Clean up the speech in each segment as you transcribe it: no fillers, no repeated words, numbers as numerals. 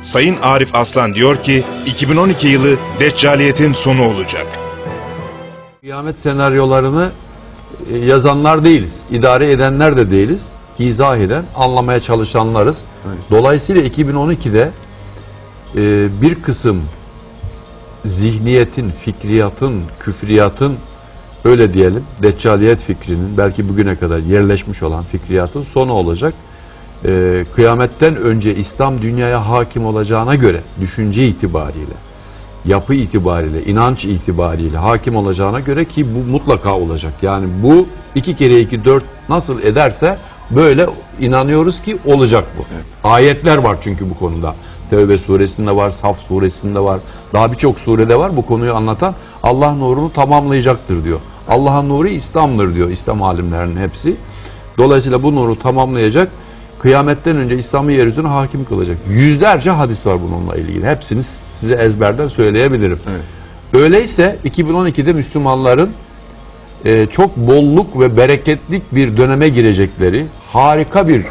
Sayın Arif Aslan diyor ki 2012 yılı Deccaliyetin sonu olacak. Kıyamet senaryolarını yazanlar değiliz. İdare edenler de değiliz. İzah eden, anlamaya çalışanlarız. Evet. Dolayısıyla 2012'de bir kısım zihniyetin, fikriyatın, küfriyatın, öyle diyelim, deccaliyet fikrinin belki bugüne kadar yerleşmiş olan fikriyatın sonu olacak. Kıyametten önce İslam dünyaya hakim olacağına göre düşünce itibariyle, yapı itibariyle, inanç itibariyle hakim olacağına göre, ki bu mutlaka olacak. Yani bu 2 kere 2 4 nasıl ederse böyle inanıyoruz ki olacak bu. Evet. Ayetler var çünkü bu konuda. Tevbe suresinde var, Saf suresinde var. Daha birçok surede var bu konuyu anlatan. Allah nurunu tamamlayacaktır diyor. Allah'ın nuru İslam'dır diyor İslam alimlerinin hepsi. Dolayısıyla bu nuru tamamlayacak. Kıyametten önce İslam'ı yeryüzüne hakim kılacak. Yüzlerce hadis var bununla ilgili. Hepsini size ezberden söyleyebilirim. Evet. Öyleyse 2012'de Müslümanların çok bolluk ve bereketlik bir döneme girecekleri, harika bir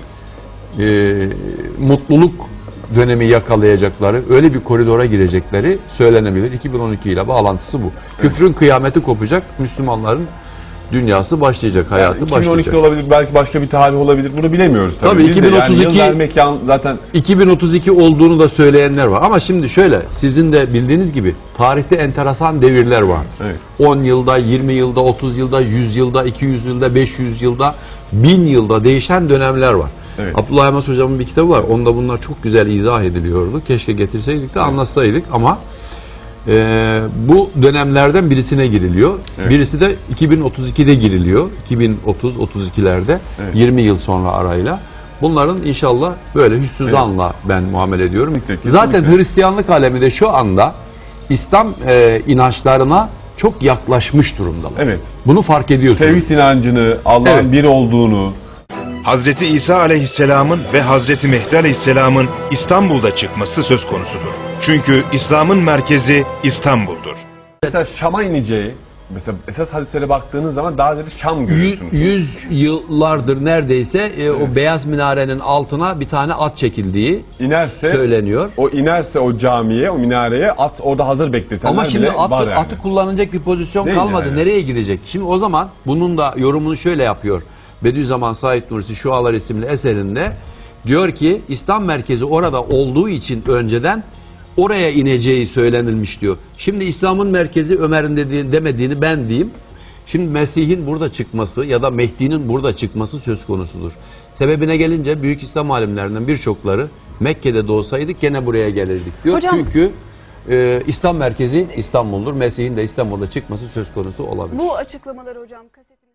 mutluluk dönemi yakalayacakları, öyle bir koridora girecekleri söylenebilir. 2012 ile bağlantısı bu. Evet. Küfrün kıyameti kopacak, Müslümanların dünyası başlayacak, hayatı 2012 başlayacak. olabilir, belki başka bir tarih olabilir. Bunu bilemiyoruz tabii. Tabii 2032 yani mekan zaten 2032 olduğunu da söyleyenler var. Ama şimdi şöyle, sizin de bildiğiniz gibi tarihte enteresan devirler var. Evet. 10 yılda, 20 yılda, 30 yılda, 100 yılda, 200 yılda, 500 yılda, 1000 yılda değişen dönemler var. Evet. Abdullah Yılmaz hocamın bir kitabı var. Onda bunlar çok güzel izah ediliyordu. Keşke getirseydik de anlatsaydık ama bu dönemlerden birisine giriliyor. Evet. Birisi de 2032'de giriliyor. 2030-32'lerde, evet. 20 yıl sonra arayla. Bunların inşallah böyle hüsnü zanla ben muamele ediyorum. Kesinlikle. Zaten Hristiyanlık aleminde şu anda İslam inançlarına çok yaklaşmış durumdalar. Evet. Bunu fark ediyorsunuz. Tevhid inancını, Allah'ın bir olduğunu. Hazreti İsa Aleyhisselam'ın ve Hazreti Mehdi Aleyhisselam'ın İstanbul'da çıkması söz konusudur. Çünkü İslam'ın merkezi İstanbul'dur. Mesela Şam'a ineceği, mesela esas hadislere baktığınız zaman daha ziyade Şam görüyorsunuz. 100 yıllardır neredeyse o beyaz minarenin altına bir tane at çekildiği söyleniyor. O inerse o camiye, o minareye at orada hazır bekletenler ama şimdi bile var yani. Atı kullanacak bir pozisyon değil kalmadı. Yani. Nereye gidecek? Şimdi o zaman bunun da yorumunu şöyle yapıyor. Bediüzzaman Said Nursi Şualar isimli eserinde diyor ki İslam merkezi orada olduğu için önceden oraya ineceği söylenilmiş diyor. Şimdi İslam'ın merkezi Ömer'in demediğini ben diyeyim. Şimdi Mesih'in burada çıkması ya da Mehdi'nin burada çıkması söz konusudur. Sebebine gelince büyük İslam alimlerinden birçokları Mekke'de doğsaydık gene buraya gelirdik diyor. Hocam, çünkü İslam merkezi İstanbul'dur. Mesih'in de İstanbul'da çıkması söz konusu olabilir. Bu açıklamaları hocam